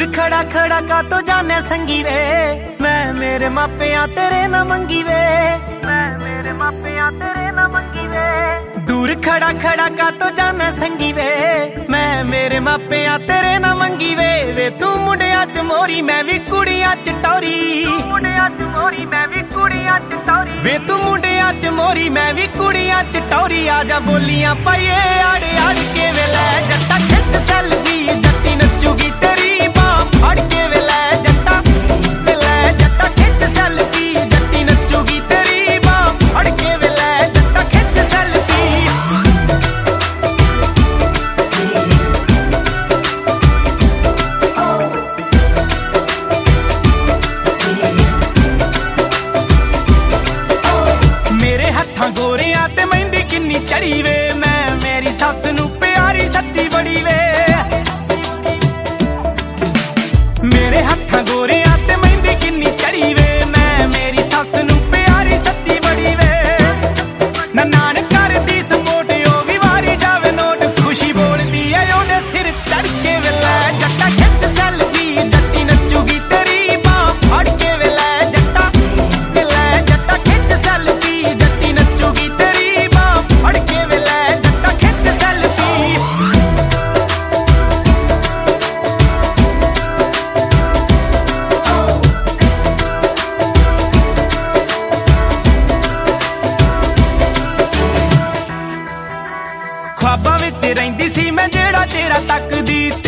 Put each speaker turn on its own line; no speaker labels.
खड़ा खड़ा का तो जाने संगी वे, मैं मेरे मापिया तेरे ना मंगी वे, मैं मेरे मापिया तेरे ना मंगी वे। दूर खड़ा खड़ा का तो जाने संगी वे, मैं मेरे मापिया तेरे ना मंगी वे। वे तू मुंडिया च मोरी मैं भी कुड़िया च टौरी, मुंडिया च मोरी मैं भी कुड़िया च टौरी। वे तू मुंडिया च मोरी मैं भी कुड़िया च टौरी। आजा बोलियां पाइए आड़े आड़ के वेले जट्टा खिच सेल्फी जट्टी नचूगी तेरी बाह फड़ के वेले जट्टा खिच सेल्फी जट्टी नचूगी तेरी बाह फड़ के वेले जट्टा खिच सेल्फी। मेरे हत्थां गोरियां ते मेहंदी किन्नी चढ़ी वे, मैं मेरी सस नू प्यारी सच्ची बड़ी वे। मेरे हत्थां गोरियां ते मेहंदी किन्नी चढ़ी वे, मैं मेरी सस नू प्यारी सच्ची बड़ी वे। नान कर दी सपोर्ट ओ भी वारी जावे नोट, खुशी बोलदी है ओदे सिर चढ़ के वेले जट्टा खिच सेल्फी जट्टी नचूगी तेरी बाह फड़ के वेले जट्टा खिच सेल्फी जट्टी नचूगी तेरी बाह फड़ के वेले जट्टा खिच सेल्फी। ख्वाबां विच रहिंदी सी मैं जेड़ा तेरा तकदी